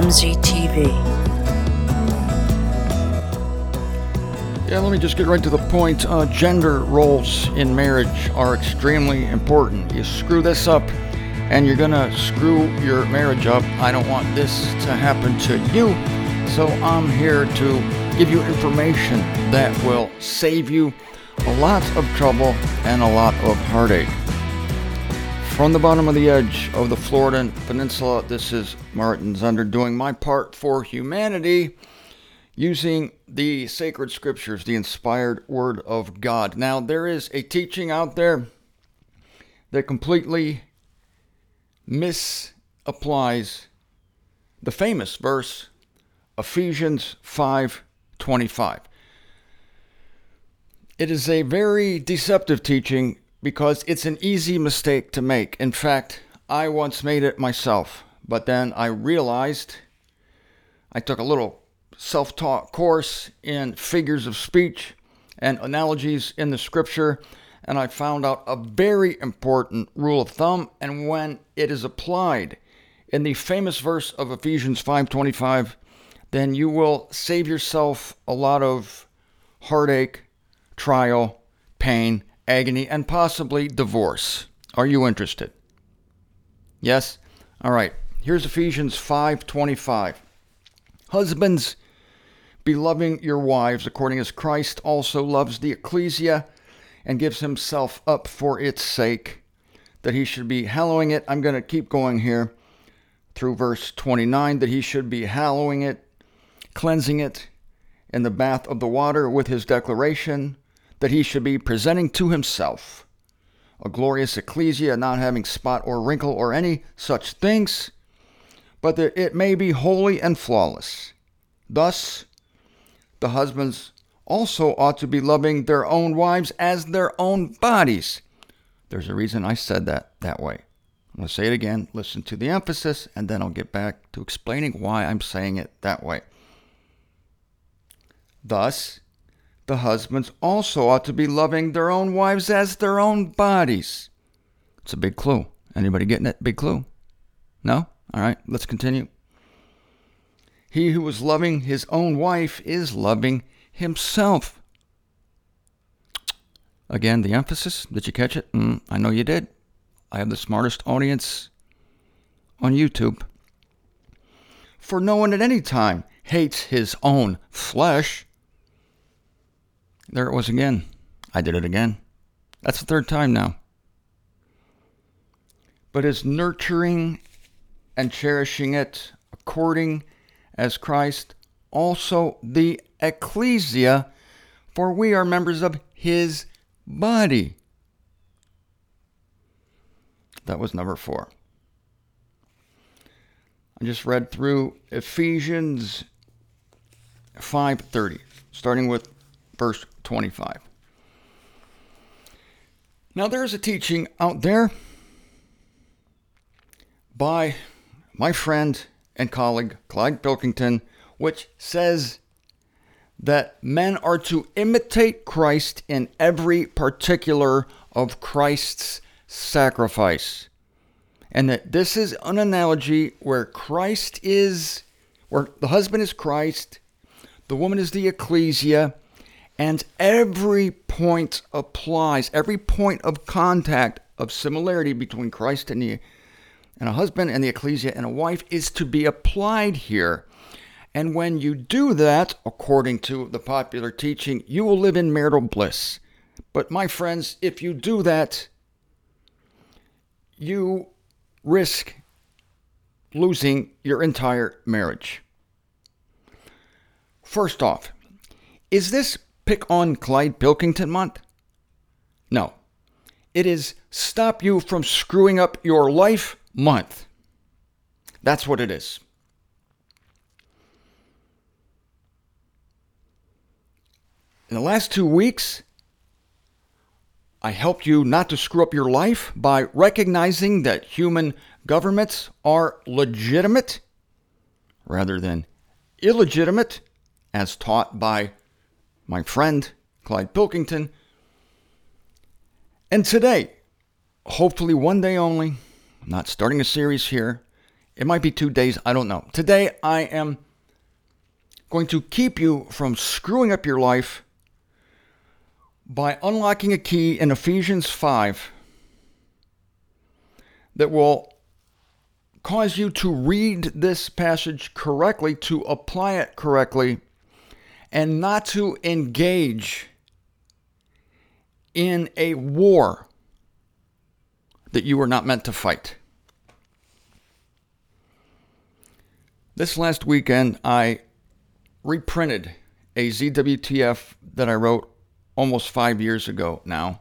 MZTV. Yeah, let me just get right to the point. Gender roles in marriage are extremely important. You screw this up and you're gonna screw your marriage up. I don't want this to happen to you, so I'm here to give you information that will save you a lot of trouble and a lot of heartache. From the bottom of the edge of the Florida Peninsula, this is Martin Zunder doing my part for humanity using the sacred scriptures, the inspired word of God. Now, there is a teaching out there that completely misapplies the famous verse, Ephesians 5:25. It is a very deceptive teaching because it's an easy mistake to make. In fact, I once made it myself, but then I realized I took a little self-taught course in figures of speech and analogies in the scripture, and I found out a very important rule of thumb, and when it is applied in the famous verse of Ephesians 5:25, then you will save yourself a lot of heartache, trial, pain, agony, and possibly divorce. Are you interested? Yes? All right. Here's Ephesians 5:25. Husbands, be loving your wives according as Christ also loves the ecclesia and gives himself up for its sake, that he should be hallowing it. I'm going to keep going here through verse 29, that he should be hallowing it, cleansing it in the bath of the water with his declaration, that he should be presenting to himself a glorious ecclesia, not having spot or wrinkle or any such things, but that it may be holy and flawless. Thus, the husbands also ought to be loving their own wives as their own bodies. There's a reason I said that way. I'm going to say it again. Listen to the emphasis, and then I'll get back to explaining why I'm saying it that way. Thus, the husbands also ought to be loving their own wives as their own bodies. It's a big clue. Anybody getting it? Big clue? No? All right, let's continue. He who is loving his own wife is loving himself. Again, the emphasis. Did you catch it? I know you did. I have the smartest audience on YouTube. For no one at any time hates his own flesh. There it was again. I did it again. That's the third time now. But is nurturing and cherishing it according as Christ also the ecclesia, for we are members of his body. That was number 4. I just read through Ephesians 5:30, starting with verse 25. Now there is a teaching out there by my friend and colleague Clyde Pilkington, which says that men are to imitate Christ in every particular of Christ's sacrifice. And that this is an analogy where where the husband is Christ, the woman is the ecclesia, and every point applies, every point of contact of similarity between Christ and a husband and the ecclesia and a wife is to be applied here. And when you do that, according to the popular teaching, you will live in marital bliss. But my friends, if you do that, you risk losing your entire marriage. First off, is this Pick on Clyde Pilkington month? No. It is Stop You from Screwing Up Your Life month. That's what it is. In the last 2 weeks, I helped you not to screw up your life by recognizing that human governments are legitimate rather than illegitimate, as taught by my friend Clyde Pilkington. And today, hopefully one day only, I'm not starting a series here, It might be 2 days. I don't know. Today, I am going to keep you from screwing up your life by unlocking a key in Ephesians 5 that will cause you to read this passage correctly, to apply it correctly, and not to engage in a war that you were not meant to fight. This last weekend, I reprinted a ZWTF that I wrote almost 5 years ago now.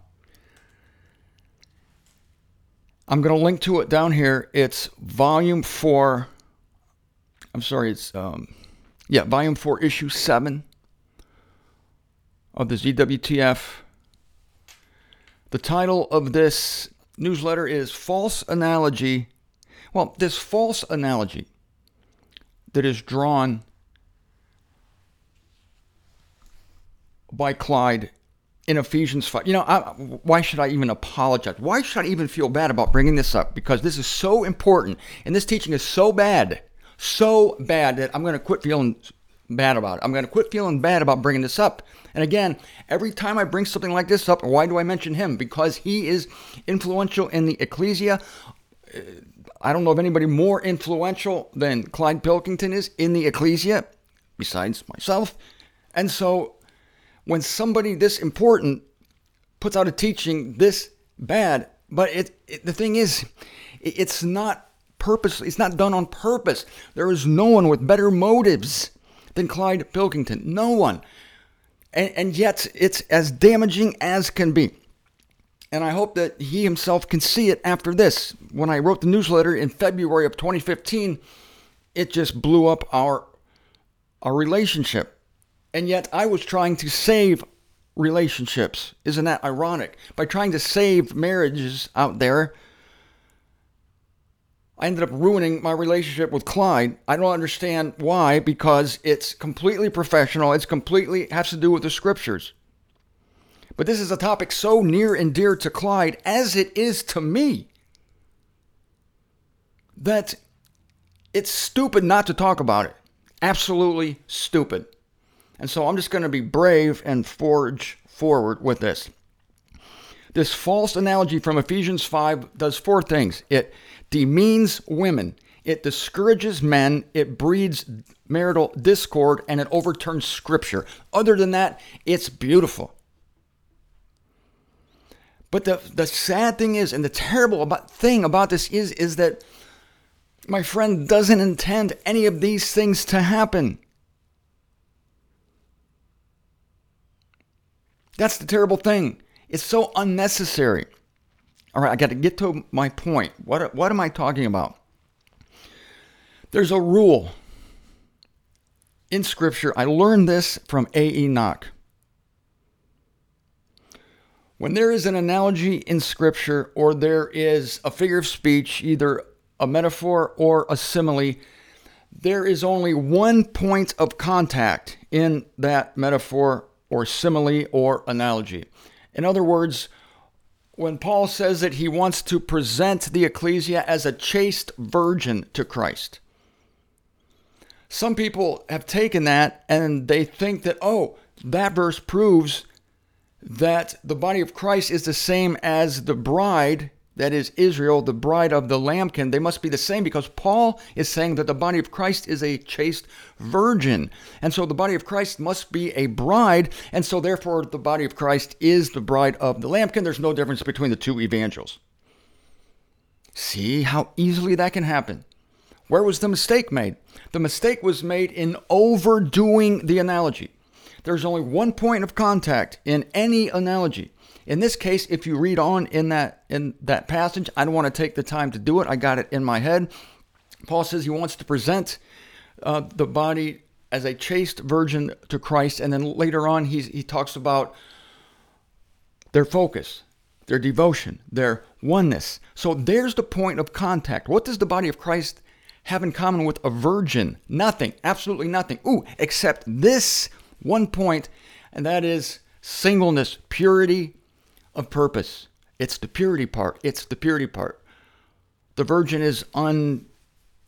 I'm going to link to it down here. It's volume 4. I'm sorry, it's volume 4, issue 7 of the ZWTF. The title of this newsletter is False Analogy. Well, this false analogy that is drawn by Clyde in Ephesians 5. Why should I even apologize? Why should I even feel bad about bringing this up? Because this is so important, and this teaching is so bad that I'm going to quit feeling bad about it. I'm going to quit feeling bad about bringing this up. And again, every time I bring something like this up, why do I mention him? Because he is influential in the ecclesia. I don't know of anybody more influential than Clyde Pilkington is in the ecclesia, besides myself. And so when somebody this important puts out a teaching this bad, but the thing is, it's not purposely, it's not done on purpose. There is no one with better motives than Clyde Pilkington. No one. And yet it's as damaging as can be. And I hope that he himself can see it after this. When I wrote the newsletter in February of 2015, it just blew up our relationship. And yet I was trying to save relationships. Isn't that ironic? By trying to save marriages out there, I ended up ruining my relationship with Clyde. I don't understand why, because it's completely professional. It's completely has to do with the scriptures. But this is a topic so near and dear to Clyde, as it is to me, that it's stupid not to talk about it. Absolutely stupid. And so I'm just going to be brave and forge forward with this. This false analogy from Ephesians 5 does 4 things. It demeans women. It discourages men. It breeds marital discord, and it overturns scripture. Other than that, it's beautiful. But the sad thing is, and the terrible thing about this is that my friend doesn't intend any of these things to happen. That's the terrible thing. It's so unnecessary. All right, I got to get to my point. What am I talking about? There's a rule in Scripture. I learned this from A. Enoch. When there is an analogy in Scripture, or there is a figure of speech, either a metaphor or a simile, there is only one point of contact in that metaphor or simile or analogy. In other words, when Paul says that he wants to present the ecclesia as a chaste virgin to Christ, some people have taken that and they think that, that verse proves that the body of Christ is the same as the bride, that is Israel, the bride of the lambkin. They must be the same because Paul is saying that the body of Christ is a chaste virgin. And so the body of Christ must be a bride, and so therefore the body of Christ is the bride of the lambkin. There's no difference between the two evangels. See how easily that can happen. Where was the mistake made? The mistake was made in overdoing the analogy. There's only one point of contact in any analogy. In this case, if you read on in that passage, I don't want to take the time to do it. I got it in my head. Paul says he wants to present the body as a chaste virgin to Christ. And then later on, he talks about their focus, their devotion, their oneness. So there's the point of contact. What does the body of Christ have in common with a virgin? Nothing, absolutely nothing. Except this one point, and that is singleness, purity of purpose. It's the purity part. The virgin is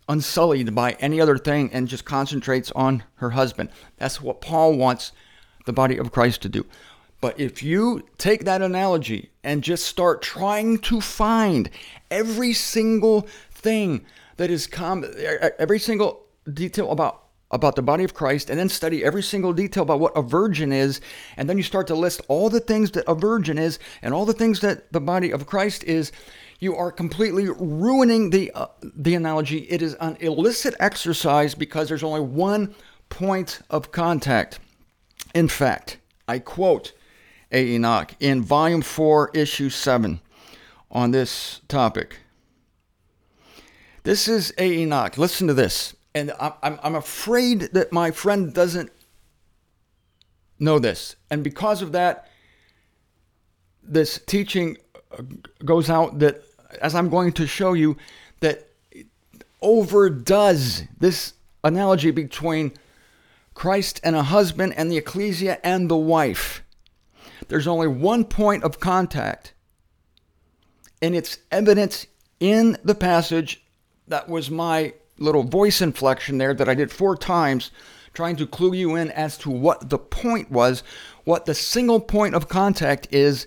unsullied by any other thing and just concentrates on her husband. That's what Paul wants the body of Christ to do. But if you take that analogy and just start trying to find every single thing that is every single detail about the body of Christ, and then study every single detail about what a virgin is, and then you start to list all the things that a virgin is and all the things that the body of Christ is, you are completely ruining the analogy. It is an illicit exercise because there's only one point of contact. In fact, I quote A. Enoch in Volume 4, Issue 7 on this topic. This is A. Enoch. Listen to this. And I'm afraid that my friend doesn't know this. And because of that, this teaching goes out that, as I'm going to show you, that overdoes this analogy between Christ and a husband and the ecclesia and the wife. There's only one point of contact, and it's evidence in the passage. That was my little voice inflection there that I did 4 times, trying to clue you in as to what the point was, what the single point of contact is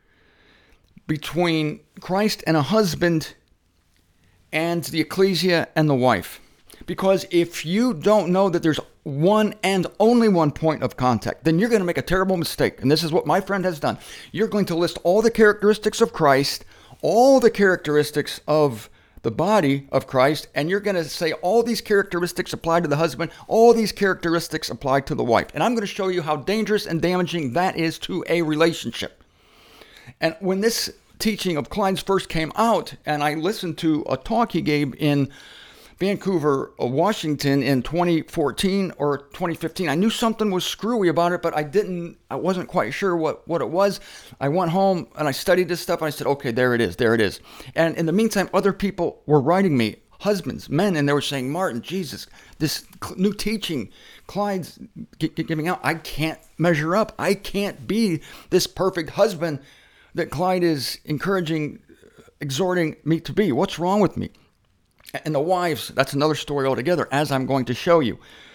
between Christ and a husband and the ecclesia and the wife. Because if you don't know that there's one and only one point of contact, then you're going to make a terrible mistake. And this is what my friend has done. You're going to list all the characteristics of Christ, all the characteristics of the body of Christ, and you're going to say all these characteristics apply to the husband, all these characteristics apply to the wife. And I'm going to show you how dangerous and damaging that is to a relationship. And when this teaching of Klein's first came out, and I listened to a talk he gave in Vancouver, Washington in 2014 or 2015. I knew something was screwy about it, but I wasn't quite sure what it was. I went home and I studied this stuff and I said, okay, there it is. And in the meantime, other people were writing me, husbands, men, and they were saying, Martin, Jesus, this new teaching Clyde's giving out, I can't measure up. I can't be this perfect husband that Clyde is exhorting me to be. What's wrong with me? And the wives, that's another story altogether, as I'm going to show you.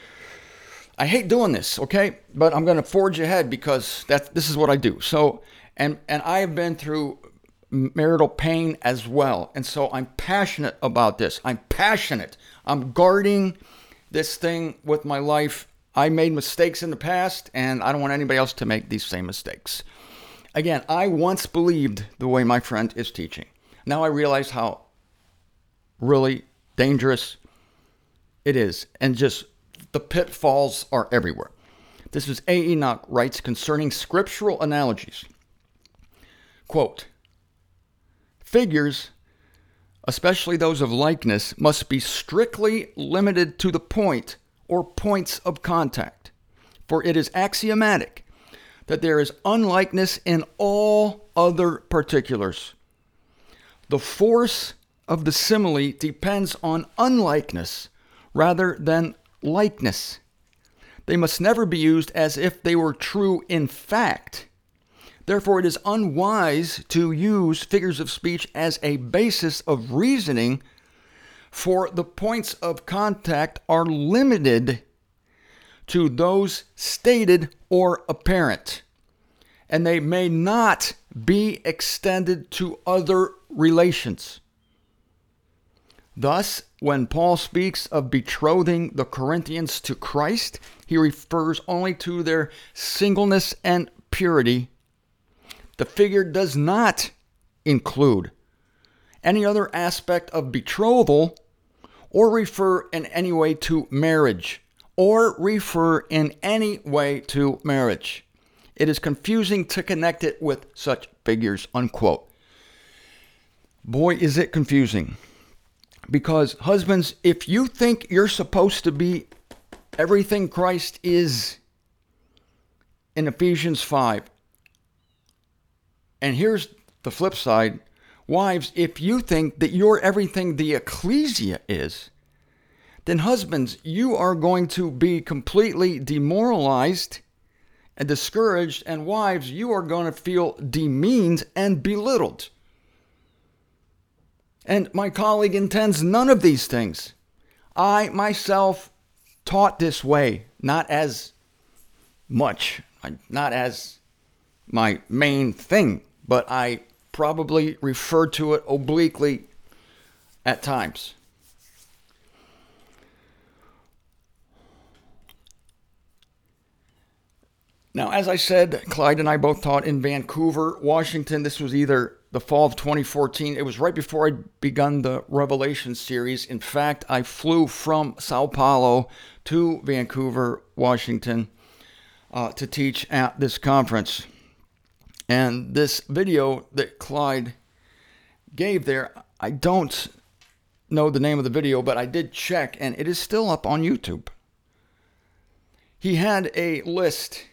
I hate doing this, okay? But I'm going to forge ahead because this is what I do. So, and I have been through marital pain as well. And so I'm passionate about this. I'm passionate. I'm guarding this thing with my life. I made mistakes in the past, and I don't want anybody else to make these same mistakes. Again, I once believed the way my friend is teaching. Now I realize how really dangerous it is, and just the pitfalls are everywhere. This is A. Enoch writes concerning scriptural analogies. Quote, figures, especially those of likeness, must be strictly limited to the point or points of contact, for it is axiomatic that there is unlikeness in all other particulars. The force of the simile depends on unlikeness rather than likeness. They must never be used as if they were true in fact. Therefore, it is unwise to use figures of speech as a basis of reasoning, for the points of contact are limited to those stated or apparent, and they may not be extended to other relations. Thus, when Paul speaks of betrothing the Corinthians to Christ, he refers only to their singleness and purity. The figure does not include any other aspect of betrothal or refer in any way to marriage. It is confusing to connect it with such figures, unquote. Boy, is it confusing. Because husbands, if you think you're supposed to be everything Christ is in Ephesians 5, and here's the flip side, wives, if you think that you're everything the ecclesia is, then husbands, you are going to be completely demoralized and discouraged, and wives, you are going to feel demeaned and belittled. And my colleague intends none of these things. I myself taught this way, not as much, not as my main thing, but I probably referred to it obliquely at times. Now, as I said, Clyde and I both taught in Vancouver, Washington. This was either the fall of 2014. It was right before I'd begun the Revelation series. In fact, I flew from Sao Paulo to Vancouver, Washington, to teach at this conference. And this video that Clyde gave there, I don't know the name of the video, but I did check, and it is still up on YouTube. He had a list.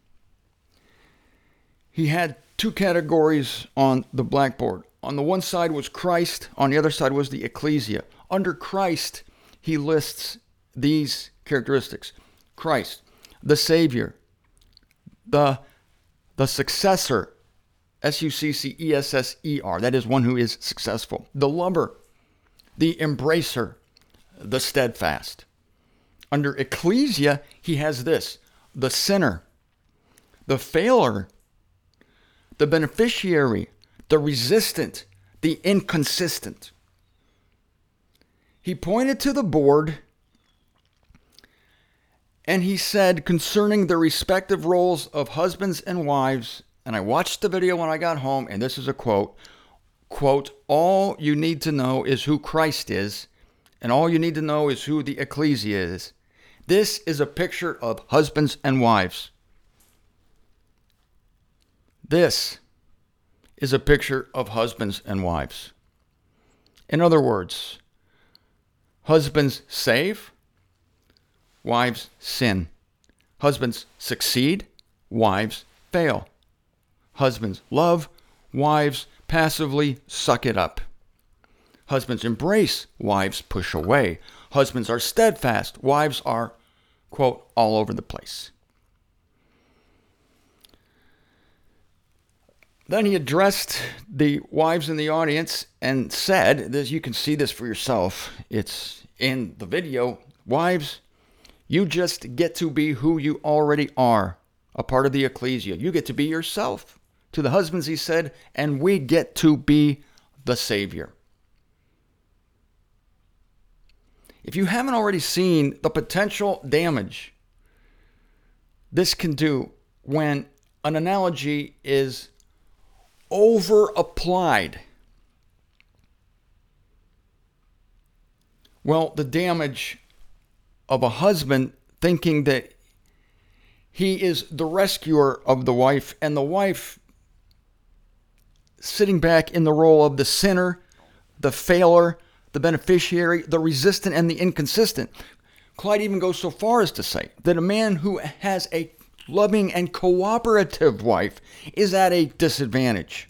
He had two categories on the blackboard. On the one side was Christ, on the other side was the ecclesia. Under Christ, he lists these characteristics. Christ, the Savior, the successor, Successer, that is one who is successful. The lover, the embracer, the steadfast. Under ecclesia, he has this: the sinner, the failer, the beneficiary, the resistant, the inconsistent. He pointed to the board and he said concerning the respective roles of husbands and wives, and I watched the video when I got home, and this is a quote, all you need to know is who Christ is, and all you need to know is who the ecclesia is. This is a picture of husbands and wives. This is a picture of husbands and wives. In other words, husbands save, wives sin. Husbands succeed, wives fail. Husbands love, wives passively suck it up. Husbands embrace, wives push away. Husbands are steadfast, wives are, quote, all over the place. Then he addressed the wives in the audience and said, you can see this for yourself, it's in the video, wives, you just get to be who you already are, a part of the ecclesia. You get to be yourself. To the husbands, he said, and we get to be the Savior. If you haven't already seen the potential damage this can do when an analogy is over-applied, well, the damage of a husband thinking that he is the rescuer of the wife, and the wife sitting back in the role of the sinner, the failer, the beneficiary, the resistant, and the inconsistent. Clyde even goes so far as to say that a man who has a loving and cooperative wife is at a disadvantage.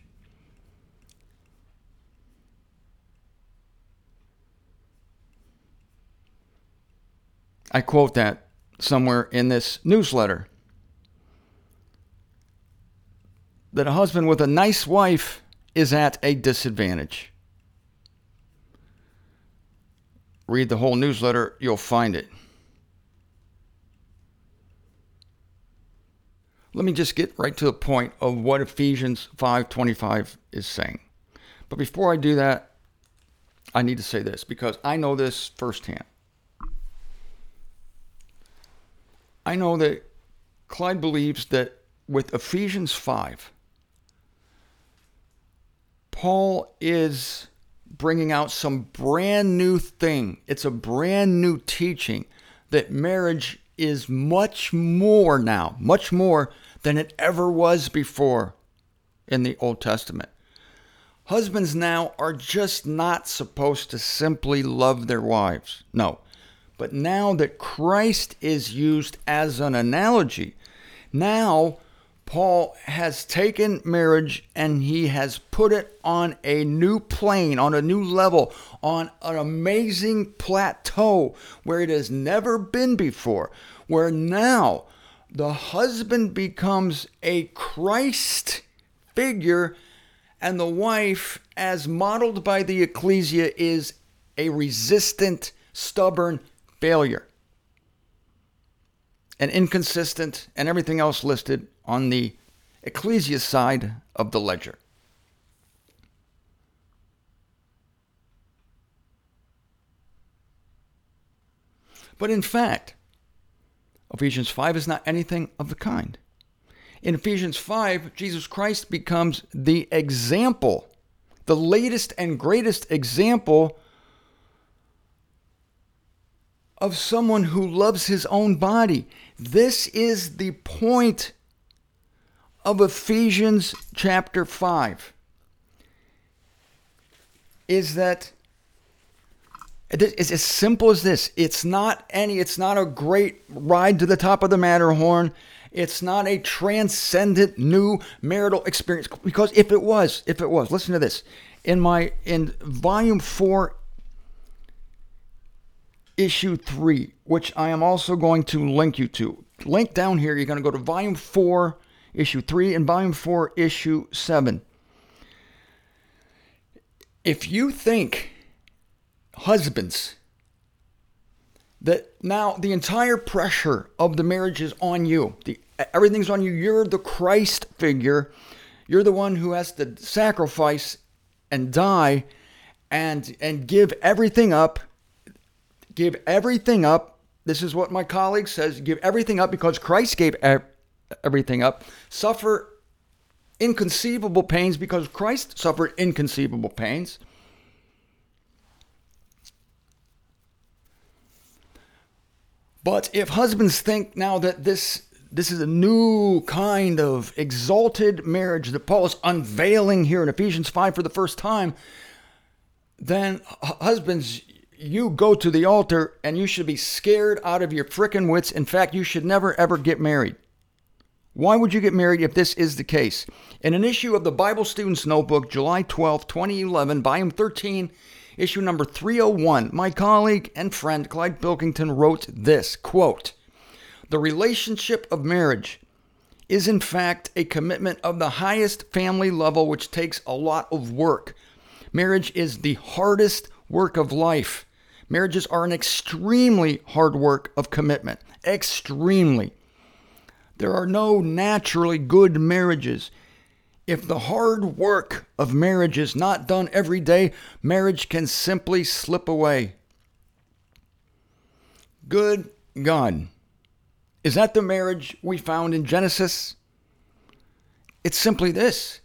I quote that somewhere in this newsletter, that a husband with a nice wife is at a disadvantage. Read the whole newsletter, you'll find it. Let me just get right to the point of what Ephesians 5:25 is saying. But before I do that, I need to say this because I know this firsthand. I know that Clyde believes that with Ephesians 5, Paul is bringing out some brand new thing. It's a brand new teaching that marriage is much more now, much more than it ever was before in the Old Testament. Husbands now are just not supposed to simply love their wives. No. But now that Christ is used as an analogy, now Paul has taken marriage and he has put it on a new plane, on a new level, on an amazing plateau where it has never been before, where now the husband becomes a Christ figure and the wife, as modeled by the ecclesia, is a resistant, stubborn failure. And inconsistent and everything else listed on the ecclesia side of the ledger. But in fact, Ephesians 5 is not anything of the kind. In Ephesians 5, Jesus Christ becomes the example, the latest and greatest example of someone who loves his own body. This is the point of Ephesians chapter 5, is that it's as simple as this. It's not a great ride to the top of the Matterhorn. It's not a transcendent new marital experience. Because if it was, listen to this. In volume 4, issue 3, which I am also going to link you to. Link down here, you're going to go to volume 4, issue 3, and volume 4, issue 7. If you think, husbands, that now the entire pressure of the marriage is on you, everything's on you, you're the Christ figure, you're the one who has to sacrifice and die and give everything up. Give everything up. This is what my colleague says. Give everything up because Christ gave everything up. Suffer inconceivable pains because Christ suffered inconceivable pains. But if husbands think now that this is a new kind of exalted marriage that Paul is unveiling here in Ephesians 5 for the first time, then husbands, you go to the altar and you should be scared out of your frickin' wits. In fact, you should never ever get married. Why would you get married if this is the case? In an issue of the Bible Student's Notebook, July 12, 2011, volume 13, issue number 301, my colleague and friend Clyde Pilkington wrote this, quote, "The relationship of marriage is in fact a commitment of the highest family level which takes a lot of work. Marriage is the hardest work of life. Marriages are an extremely hard work of commitment. Extremely. There are no naturally good marriages. If the hard work of marriage is not done every day, marriage can simply slip away." Good God. Is that the marriage we found in Genesis? It's simply this.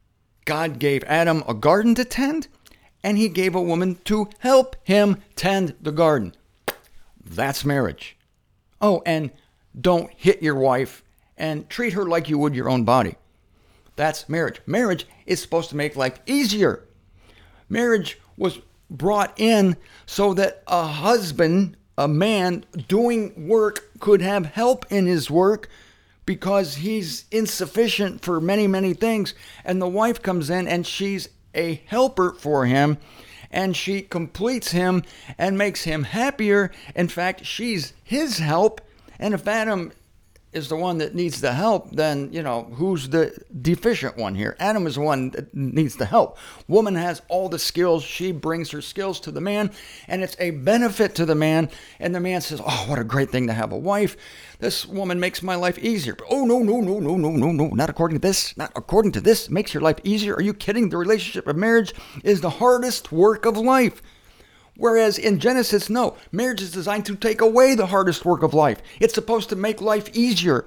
God gave Adam a garden to tend, and he gave a woman to help him tend the garden. That's marriage. Oh, and don't hit your wife and treat her like you would your own body. That's marriage. Marriage is supposed to make life easier. Marriage was brought in so that a husband, a man doing work, could have help in his work because he's insufficient for many, many things. And the wife comes in and she's a helper for him, and she completes him and makes him happier. In fact, she's his help. And if Adam is the one that needs the help, then, who's the deficient one here? Adam is the one that needs the help. Woman has all the skills. She brings her skills to the man, and it's a benefit to the man. And the man says, "Oh, what a great thing to have a wife. This woman makes my life easier." But, "Oh, no, not according to this. Not according to this. Makes your life easier. Are you kidding? The relationship of marriage is the hardest work of life." Whereas in Genesis, no, marriage is designed to take away the hardest work of life. It's supposed to make life easier.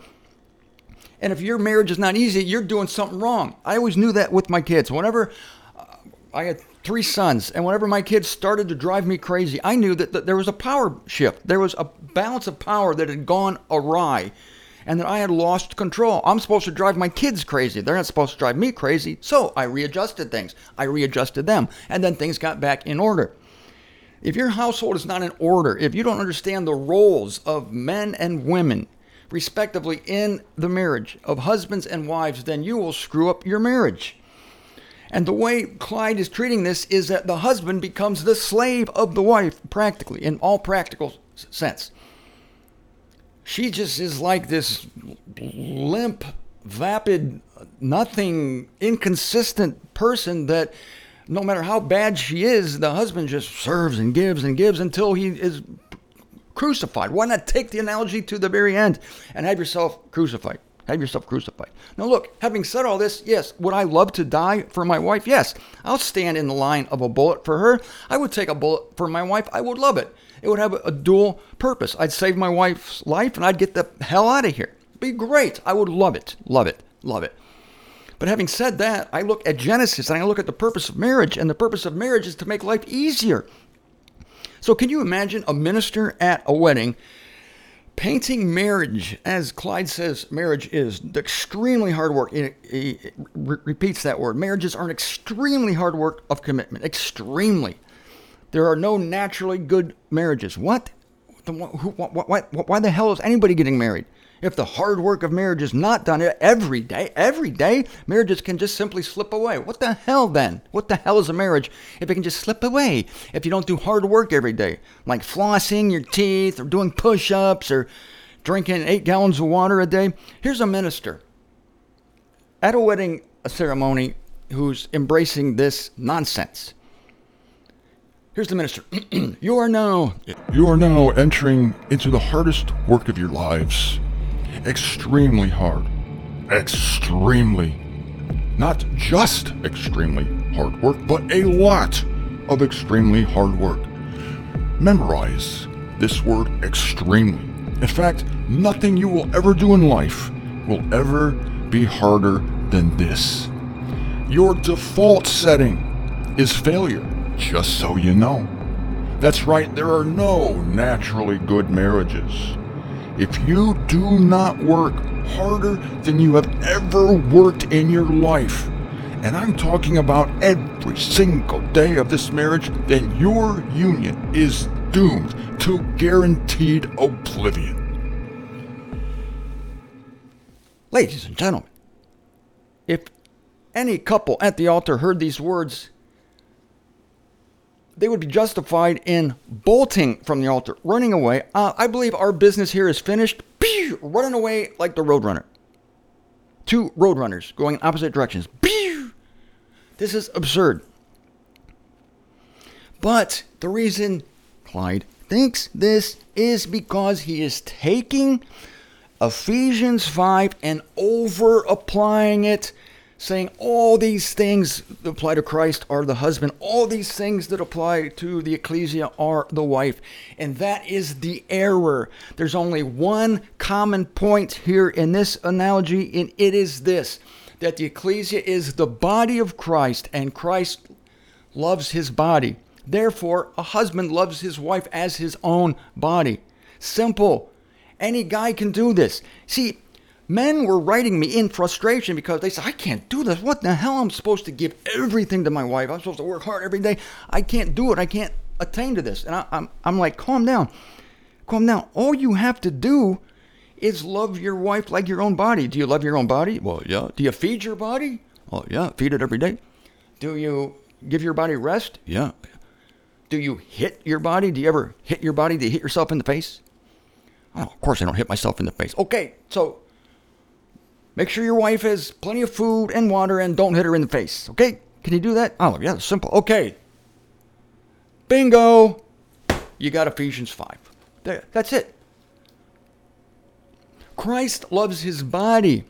And if your marriage is not easy, you're doing something wrong. I always knew that with my kids. Whenever I had 3 sons, and whenever my kids started to drive me crazy, I knew that there was a power shift. There was a balance of power that had gone awry, and that I had lost control. I'm supposed to drive my kids crazy. They're not supposed to drive me crazy. So I readjusted things. I readjusted them, and then things got back in order. If your household is not in order, if you don't understand the roles of men and women, respectively, in the marriage of husbands and wives, then you will screw up your marriage. And the way Clyde is treating this is that the husband becomes the slave of the wife, practically, in all practical sense. She just is like this limp, vapid, nothing, inconsistent person that no matter how bad she is, the husband just serves and gives until he is crucified. Why not take the analogy to the very end and have yourself crucified? Have yourself crucified. Now look, having said all this, yes, would I love to die for my wife? Yes. I'll stand in the line of a bullet for her. I would take a bullet for my wife. I would love it. It would have a dual purpose. I'd save my wife's life and I'd get the hell out of here. It'd be great. I would love it. Love it. Love it. But having said that, I look at Genesis and I look at the purpose of marriage, and the purpose of marriage is to make life easier. So can you imagine a minister at a wedding painting marriage, as Clyde says marriage is, extremely hard work. He repeats that word. Marriages are an extremely hard work of commitment. Extremely. There are no naturally good marriages. What? Why the hell is anybody getting married? If the hard work of marriage is not done every day, marriages can just simply slip away. What the hell then? What the hell is a marriage if it can just slip away if you don't do hard work every day? Like flossing your teeth or doing push-ups or drinking 8 gallons of water a day. Here's a minister at a wedding ceremony who's embracing this nonsense. Here's the minister. You are now entering into the hardest work of your lives. Extremely hard. Extremely. Not just extremely hard work, but a lot of extremely hard work. Memorize this word extremely. In fact, nothing you will ever do in life will ever be harder than this. Your default setting is failure, just so you know. That's right, there are no naturally good marriages. If you do not work harder than you have ever worked in your life, and I'm talking about every single day of this marriage, then your union is doomed to guaranteed oblivion. Ladies and gentlemen, if any couple at the altar heard these words, they would be justified in bolting from the altar, running away. I believe our business here is finished. Running away like the Roadrunner. 2 Roadrunners going in opposite directions. This is absurd. But the reason Clyde thinks this is because he is taking Ephesians 5 and over-applying it, saying all these things that apply to Christ are the husband. All these things that apply to the ecclesia are the wife. And that is the error. There's only one common point here in this analogy, and it is this, that the ecclesia is the body of Christ, and Christ loves his body. Therefore, a husband loves his wife as his own body. Simple. Any guy can do this. See, men were writing me in frustration because they said, I can't do this. What the hell? I'm supposed to give everything to my wife. I'm supposed to work hard every day. I can't do it. I can't attain to this. And I'm like, calm down. Calm down. All you have to do is love your wife like your own body. Do you love your own body? Well, yeah. Do you feed your body? Well, yeah. Feed it every day. Do you give your body rest? Yeah. Do you hit your body? Do you ever hit your body? Do you hit yourself in the face? Oh, of course I don't hit myself in the face. Okay, so make sure your wife has plenty of food and water and don't hit her in the face. Okay? Can you do that? Oh, yeah, it's simple. Okay. Bingo. You got Ephesians 5. There, that's it. Christ loves his body.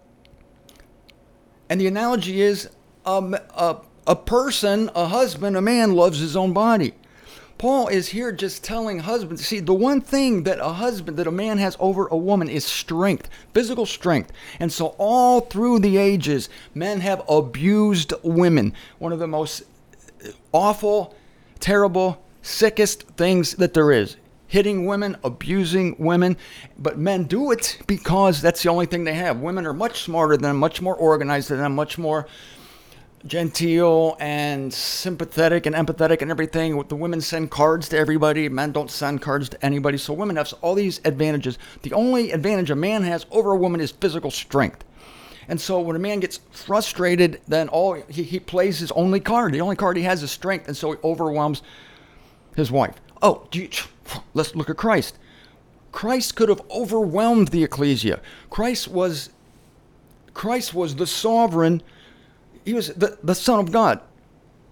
And the analogy is a person, a husband, a man loves his own body. Paul is here just telling husbands, see, the one thing that a man has over a woman is strength, physical strength. And so all through the ages, men have abused women. One of the most awful, terrible, sickest things that there is. Hitting women, abusing women. But men do it because that's the only thing they have. Women are much smarter than them, much more organized than them, much more genteel and sympathetic and empathetic and everything. The women send cards to everybody. Men don't send cards to anybody. So women have all these advantages. The only advantage a man has over a woman is physical strength. And so when a man gets frustrated, then he plays his only card. The only card he has is strength. And so he overwhelms his wife. Let's look at Christ. Christ could have overwhelmed the ecclesia. Christ was the sovereign. He was the Son of God.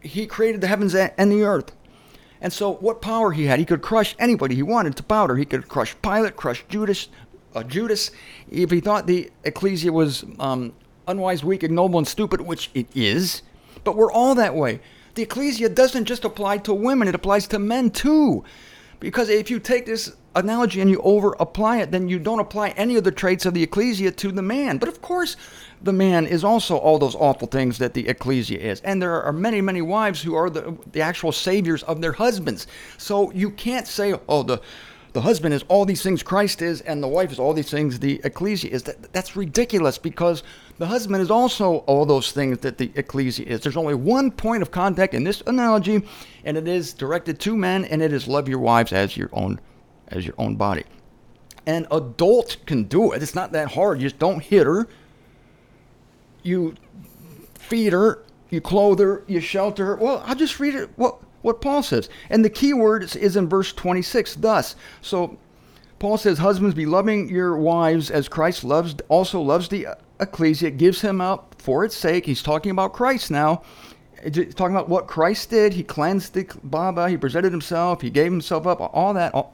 he created the heavens and the earth. And so what power he had, he could crush anybody he wanted to powder. He could crush Pilate, crush Judas. If he thought the ecclesia was unwise, weak, ignoble, and stupid, which it is, but we're all that way. The ecclesia doesn't just apply to women, it applies to men too. Because if you take this analogy and you over-apply it, then you don't apply any of the traits of the ecclesia to the man. But of course, the man is also all those awful things that the ecclesia is. And there are many, many wives who are the actual saviors of their husbands. So you can't say, oh, the husband is all these things Christ is, and the wife is all these things the ecclesia is. That's ridiculous, because the husband is also all those things that the ecclesia is. There's only one point of contact in this analogy, and it is directed to men, and it is love your wives as your own body. An adult can do it. It's not that hard. You just don't hit her. You feed her. You clothe her. You shelter her. Well, I'll just read it. What Paul says. And the key word is in verse 26, thus. So Paul says, husbands, be loving your wives as Christ also loves the ecclesia, gives him up for its sake. He's talking about Christ now. He's talking about what Christ did. He cleansed the Baba. He presented himself. He gave himself up. All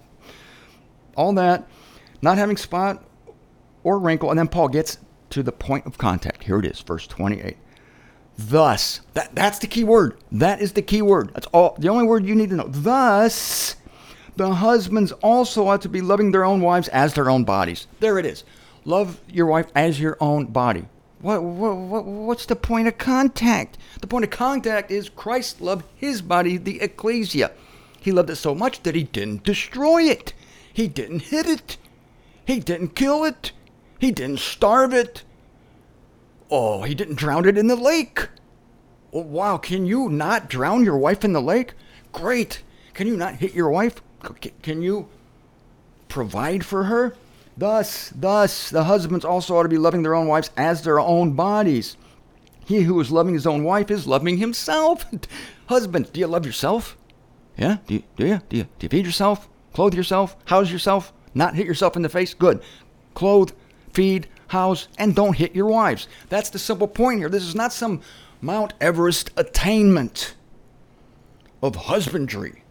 that. Not having spot or wrinkle. And then Paul gets to the point of contact. Here it is, verse 28. Thus, that's the key word. That is the key word. That's all. The only word you need to know. Thus, the husbands also ought to be loving their own wives as their own bodies. There it is. Love your wife as your own body. What's the point of contact? The point of contact is Christ loved his body, the ecclesia. He loved it so much that he didn't destroy it. He didn't hit it. He didn't kill it. He didn't starve it. Oh, he didn't drown it in the lake. Oh, wow, can you not drown your wife in the lake? Great. Can you not hit your wife? Can you provide for her? Thus, the husbands also ought to be loving their own wives as their own bodies. He who is loving his own wife is loving himself. Husbands, do you love yourself? Yeah? Do you feed yourself? Clothe yourself? House yourself? Not hit yourself in the face? Good. Clothe, feed, house, and don't hit your wives. That's the simple point here. This is not some Mount Everest attainment of husbandry.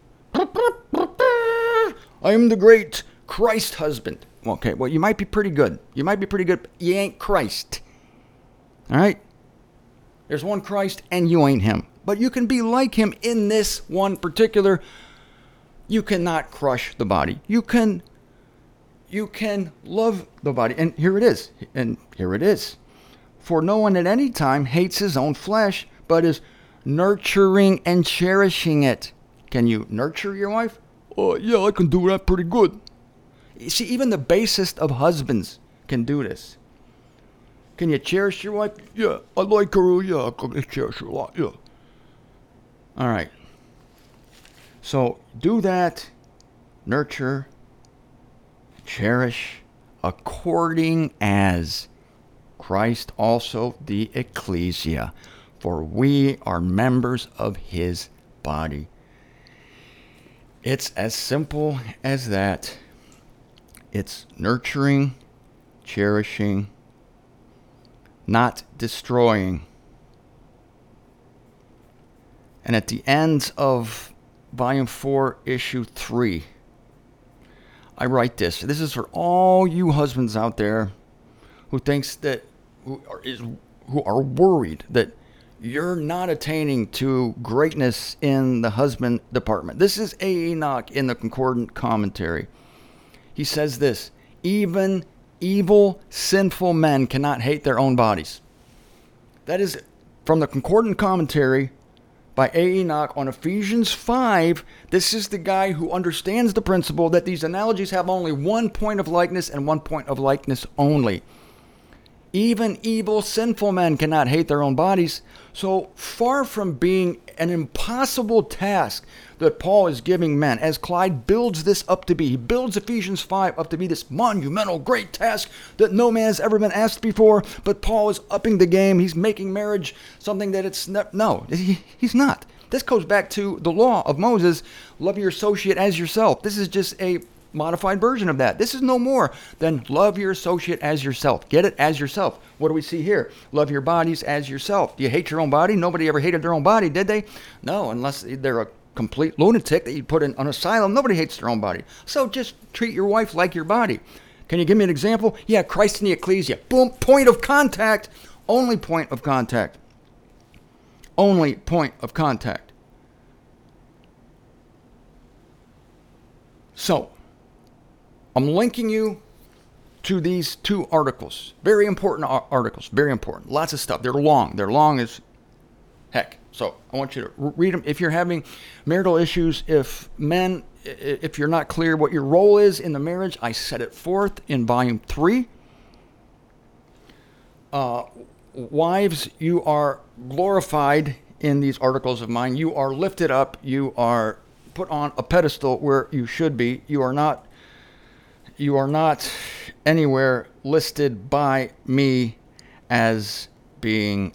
I am the great Christ husband. Okay, well, you might be pretty good. But you ain't Christ. All right? There's one Christ, and you ain't him. But you can be like him in this one particular. You cannot crush the body. You can love the body. And here it is. For no one at any time hates his own flesh, but is nurturing and cherishing it. Can you nurture your wife? Oh, yeah, I can do that pretty good. You see, even the basest of husbands can do this. Can you cherish your wife? Yeah, I like her. Yeah, I can cherish her a lot. Yeah. All right. So do that. Nurture. Cherish. According as Christ also the ecclesia. For we are members of his body. It's as simple as that. It's nurturing, cherishing, not destroying. And at the end of Volume 4, Issue 3, I write this. This is for all you husbands out there who are worried that you're not attaining to greatness in the husband department. This is A. Enoch in the Concordant Commentary. He says this: even evil, sinful men cannot hate their own bodies. That is from the Concordant Commentary by A. Enoch on Ephesians 5. This is the guy who understands the principle that these analogies have only one point of likeness and one point of likeness only. Even evil, sinful men cannot hate their own bodies. So far from being an impossible task that Paul is giving men, as Clyde builds this up to be. He builds Ephesians 5 up to be this monumental, great task that no man has ever been asked before. But Paul is upping the game. He's making marriage something that it's not. No, he's not. This goes back to the law of Moses. Love your associate as yourself. This is just a modified version of that. This is no more than love your associate as yourself. Get it? As yourself. What do we see here? Love your bodies as yourself. Do you hate your own body? Nobody ever hated their own body, did they? No, unless they're a complete lunatic that you put in an asylum. Nobody hates their own body. So just treat your wife like your body. Can you give me an example? Yeah, Christ in the ecclesia. Boom, point of contact. Only point of contact. Only point of contact. So, I'm linking you to these 2 articles. Very important articles. Very important. Lots of stuff. They're long. They're long as heck. So, I want you to read them. If you're having marital issues, if you're not clear what your role is in the marriage, I set it forth in volume 3. Wives, you are glorified in these articles of mine. You are lifted up. You are put on a pedestal where you should be. You are not anywhere listed by me as being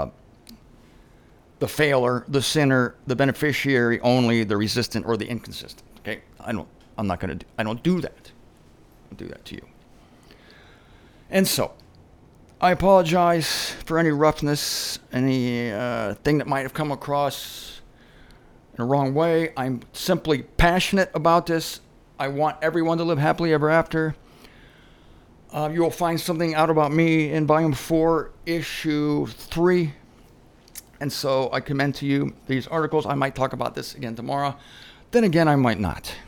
the failer, the sinner, the beneficiary only, the resistant, or the inconsistent. Okay, I don't do that. I don't do that to you. And so, I apologize for any roughness, any thing that might have come across in a wrong way. I'm simply passionate about this. I want everyone to live happily ever after. You will find something out about me in volume 4, issue 3. And so I commend to you these articles. I might talk about this again tomorrow. Then again, I might not.